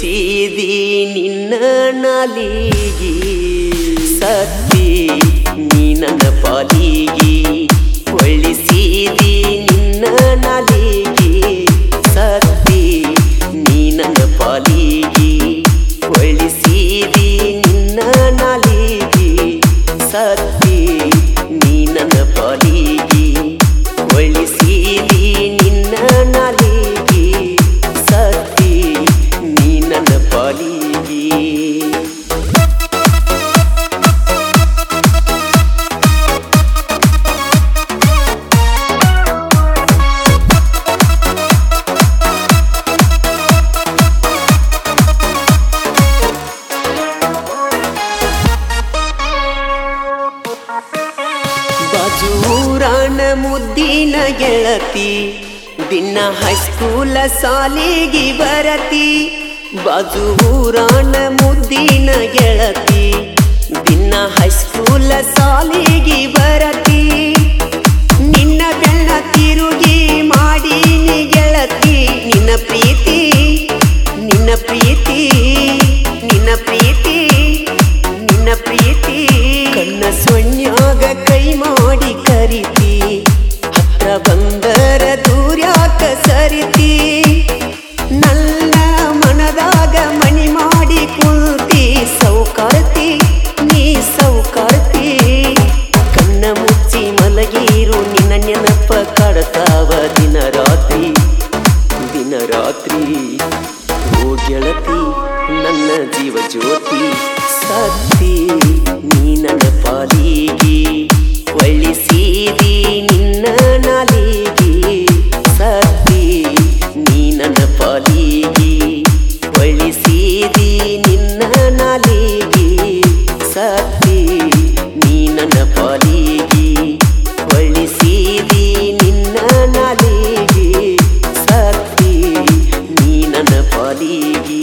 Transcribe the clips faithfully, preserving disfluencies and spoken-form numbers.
ಒಳಿಸಿದಿ ನಿನ್ನ ನಾಲಿಗಿ ಸತ್ತಿ ನೀ ನನ್ನ ಪಾಲಿಗಿ ಒಳಿಸಿದಿ ನಿನ್ನ ನಾಲಿಗಿ ಸತ್ತಿ ನೀ ನನ್ನ ಪಾಲಿಗಿ ಒಳಿಸಿದಿ ನಿನ್ನ ನಾಲಿಗಿ ಸತ್ತಿ ನೀ ನನ್ನ ಪಾಲಿಗಿ ಒಳಿಸಿದಿ ನಿನ್ನ ನಾಲಿಗಿ ಸತ್ತಿ ನೀ ನನ್ನ ಪಾಲಿಗಿ ಬಾಜೂರಾನ ಮುದ್ದಿನ ಗೆಳತಿ ದಿನ ಹೈಸ್ಕೂಲ ಸಾಲಿಗೆ ಬರತಿ ಬಾಜೂರಾನ ಮುದ್ದಿನ ಗೆಳತಿ ದಿನ ಹೈಸ್ಕೂಲ ಸಾಲಿಗೆ ಬರತಿ ನಿನ್ನ ಬೆನ್ನ ತಿರುಗಿ ಮಾಡೀನಿ ಗೆಳತಿ ನಿನ್ನ ಪ್ರೀತಿ ನಿನ್ನ ಪ್ರೀತಿ ನಿನ್ನ ಪ್ರೀತಿ ನಿನ್ನ ಪ್ರೀತಿ ಕಣ್ಣ ಸೊನ್ಯಾಗ ಕೈ ಮಾಡಿ ಕರಿತಿ ಹತ್ರ ಬಂದರ ದೂರ್ಯಾಕ ಸರಿತಿ ನನ್ನ ಮನದಾಗ ಮನಿ ಮಾಡಿ ಕುಳ್ತಿ ಸೌಕಾರ್ತಿ ನೀ ಸೌಕಾರ್ತಿ ಕಣ್ಣ ಮುಚ್ಚಿ ಮಲಗಿರು ನಿನ್ನ ನೆನಪ ಕಾಡ್ತಾವ ದಿನ ರಾತ್ರಿ ದಿನ ರಾತ್ರಿ ಓ ಗೆಳತಿ ನನ್ನ ಜೀವ ಜ್ಯೋತಿ ಸತ್ತಿ ನೀ ನನ್ನ ಪಾಲಿಗಿ ಒಳಿಸಿದಿ ನಿನ್ನ ನಾಲಿಗಿ ಸತ್ತಿ ನೀ ನನ್ನ ಪಾಲಿಗಿ ಒಳಿಸಿದಿ ನಿನ್ನ ನಾಲಿಗಿ ಸತ್ತಿ ನೀ ನನ್ನ ಪಾಲಿಗಿ ಒಳಿಸಿದಿ ನಿನ್ನ ನಾಲಿಗಿ ಸತ್ತಿ ನೀ ನನ್ನ ಪಾಲಿಗಿ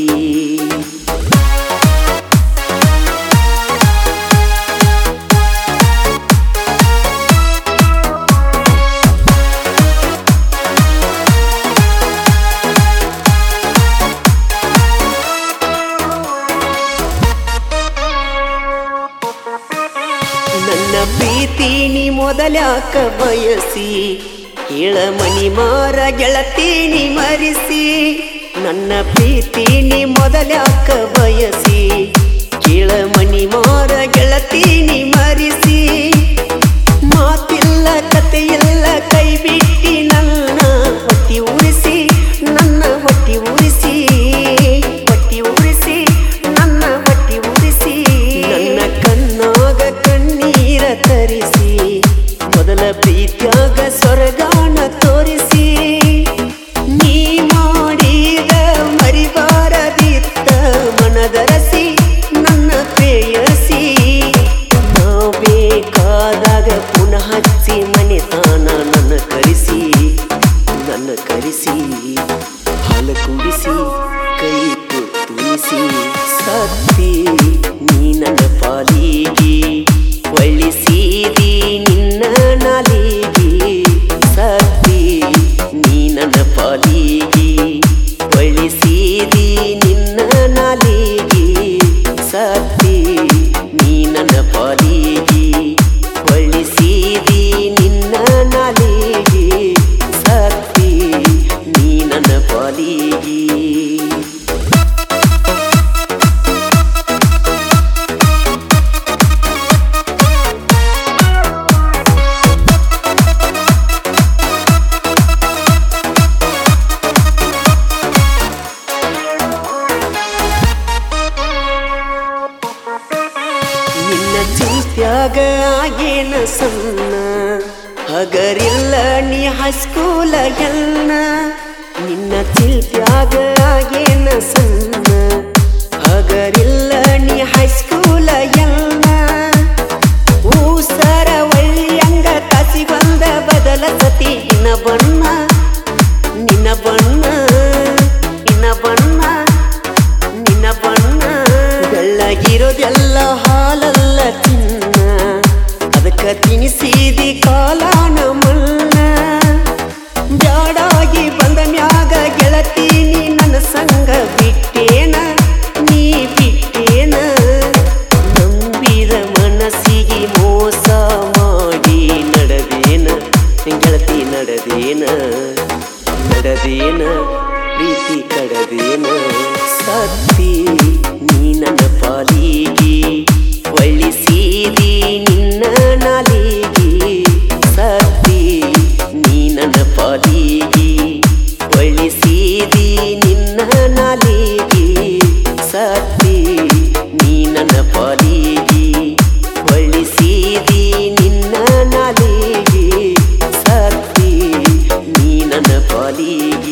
ನನ್ನ ಪ್ರೀತಿ ನೀ ಮೊದಲ್ಯಾಕ ಬಯಸಿ ಹೇಳ ಮನಿ ಮಾರ ಗೆಳತಿ ನೀ ಮರಿಸಿ ನನ್ನ ಪ್ರೀತಿ ನೀ ಮೊದಲ್ಯಾಕ ಬಯಸಿ ಕೇಳ ಮನಿ ಮಾರ ಗೆಳತಿ ನೀ ಮರಿಸಿ ಮಾತಿಲ್ಲ ಕತೆಯಿಲ್ಲ ಕೈ ಬಿಟ್ಟಿ ನನ್ನ ಹೊಟ್ಟಿ ಉರಿಸಿ ನನ್ನ ಹೊಟ್ಟಿ ಉರಿಸಿ ಹೊಟ್ಟಿ ಉರಿಸಿ ನನ್ನ ಹೊಟ್ಟಿ ಉರಿಸಿ ನನ್ನ ಕಣ್ಣಾಗ ಕಣ್ಣೀರ ತರಿಸಿ ಮೊದಲ ಪ್ರೀತ್ಯಾಗ ಸ್ವರ್ಗಾನ ತೋರಿಸಿ ನೀ ಮಾಡಿದ ಮರಿಬಾರದಿತ್ತ ಮನದರಸಿ ನನ್ನ ಪ್ರೇಯಸಿ ನಾ ಬೇಕಾದಾಗ ಪುನಃ ಹಚ್ಚಿ ಮನೆತಾನ ನನ್ನ ಕರೆಸಿ ನನ್ನ ಕರೆಸಿ ಹಾಲು ಕುಡಿಸಿ ಕೈ ತುಳಿಸಿ ಸತ್ತಿ ನೀ ನನ್ನ ಪಾಲಿಗಿ ಒಳಿಸಿದಿ ನಿನ್ನ ನಾಲಿಗಿ ಸತ್ತಿ ನೀ ನನ್ನ ಪಾಲಿಗಿ ಒಳಿಸಿದಿ ನಿನ್ನ ನಾಲಿಗಿ ಸತ್ತಿ ನೀ ನನ್ನ ಪಾಲಿಗಿ ಒಳಿಸಿದಿ ನಿನ್ನ ನಾಲಿಗಿ ಸತ್ತಿ ನೀ ನನ್ನ ಪಾಲಿಗಿ ಚಿಂತ್ಯಾಗ ಆಗೇನ ಸಣ್ಣ ಹಗರಿಲ್ಲ ನೀ ಹೈಸ್ಕೂಲ ಎನ್ನ ನಿನ್ನ ಚಿಂತ್ಯಾಗ ಆಗೇನ ಸಣ್ಣ ಹಗರಿಲ್ಲ ನೀ ಹೈಸ್ಕೂಲ ಎನ್ನ ಊಸರ ಒಳ್ಳಿಯಂಗ ತಾಸಿ ಬಂದ ಬದಲ ಸತಿ ನಿನ್ನ ಬಣ್ಣ ನಿನ್ನ ಬಣ್ಣ ನಿನ್ನ ಬಣ್ಣ ನಿನ್ನ ಬಣ್ಣ ಬೆಳ್ಳಗಿರೋದೆಲ್ಲ ಹಾಲಲ್ಲ ಚಿನ್ನ ಅದಕ್ಕ ತಿನಿಸಿದಿ ಕಾಲಾನ ಮಣ್ಣ ಬ್ಯಾಡಾಗಿ ಬಂದ ಮ್ಯಾಗ ಗೆಳತಿ ನೀ ನನ್ನ ಸಂಗ ಬಿಟ್ಟೇನ ಕಡದೇನ ಪ್ರೀತಿ ಕಡದೇನ ಸತ್ತಿ ನೀ ನನ್ನ ಪಾಲಿಗೆ ಒಳಿಸಿದಿ ನಿನ್ನ ನಾಲಿಗೆ ಸತ್ತಿ ನೀ ನನ್ನ ಪಾಲಿಗೆ ಒಳಿಸಿದಿ ನಿನ್ನ ನಾಲಿಗೆ ಸತ್ತಿ ನೀ ನನ್ನ ಪಾಲಿಗೆ ಒಳಿಸಿದಿ ನಿನ್ನ ನಾಲಿಗೆ ಸತ್ತಿ ನೀ ನನ್ನ ಪಾಲಿಗೆ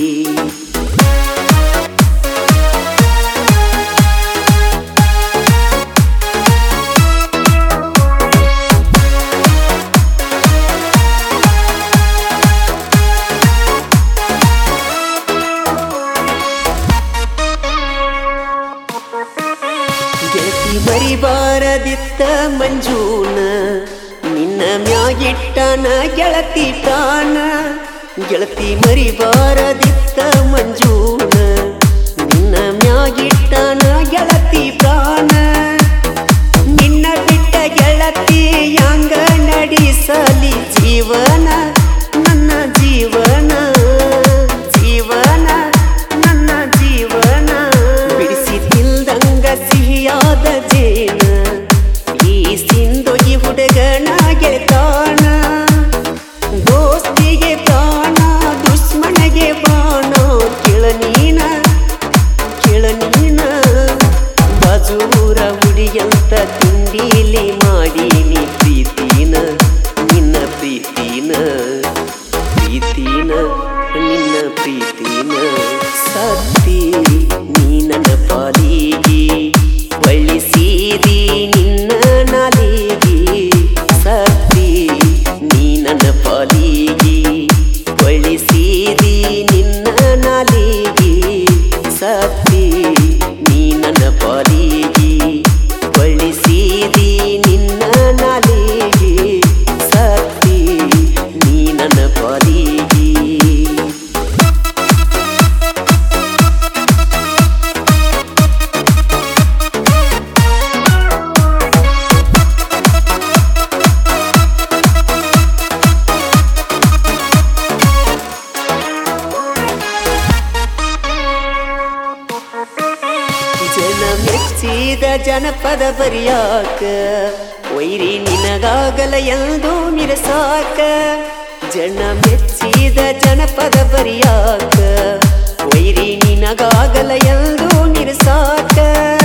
ಗೆಳತಿ ಮರಿಬಾರದಿತ್ತ ಮಂಜೂನ ನಿನ್ನ ಮ್ಯಾಗಿಟ್ಟನ ಗೆಳತಿ ಪ್ರಾಣ ಗೆಳತಿ ಮರಿಬಾರದಿತ್ತ ಮಂಜೂನ ನಿನ್ನ ಮ್ಯಾಗಿಟ್ಟನ ಗೆಳತಿ ಪ್ರಾಣ ನಿನ್ನ ಬಿಟ್ಟ ಗೆಳತಿ ಯಾಂಗ ನಡೆಸಲಿ ಜೀವನ ನನ್ನ ಜೀವನ ಜೀವನ ನನ್ನ ಜೀವನ ಬಿಡಿಸಿ ತಿಲ್ದಂಗ ಸಿಹಿಯಾದ ಜೇನ ಈ ಸಿಂಧು ಹುಡುಗನ ಗೆಳತಾಣ ದೋಸ್ತಿಗೆ ಪ್ರಾಣ ದುಶ್ಮನಗೆ ಬಾಣ ಕೆಳನೀನ ಕೆಳನೀನ ಬಾಜೂರ ಹುಡಿಯಂತ ತಿಂಡಿಲಿ ಮಾಡೀನಿ ಪ್ರೀತಿನ ನಿನ್ನ ಪ್ರೀತಿನ ಪ್ರೀತಿನ ನಿನ್ನ ಪ್ರೀತಿನ ಸತ್ತಿ ನೀ ನನ್ನ ಪಾಲಿಗೆ ಒಳಿಸಿದಿ ನಿನ್ನ ನಾಲಿಗೆ ಸತ್ತಿ ನೀ ನನ್ನ ಪಾಲಿಗೆ ಒಳಿಸಿದಿ ನಿನ್ನ ನಾಲಿಗೆ ಸತ್ತಿ ನೀ ನನ್ನ ಪಾಲಿಗೆ ಒಳಿಸಿದಿ ನಿನ್ನ ನಾಲಿಗೆ ಸತ್ತಿ ನೀ ನನ್ನ ಪಾಲಿಗೆ ಜನ ಮೆಚ್ಚಿದ ಜನಪದ ಬರಿಯಾಕ ವೈರಿ ನಿನಗಾಗಲ ಎಂದು ನಿರಸಾಕ ಜನ ಮೆಚ್ಚಿದ ಜನಪದ ಬರಿಯಾಕ ವೈರಿ ನಿನಗಾಗಲ ಎಂದು ನಿರಸಾಕ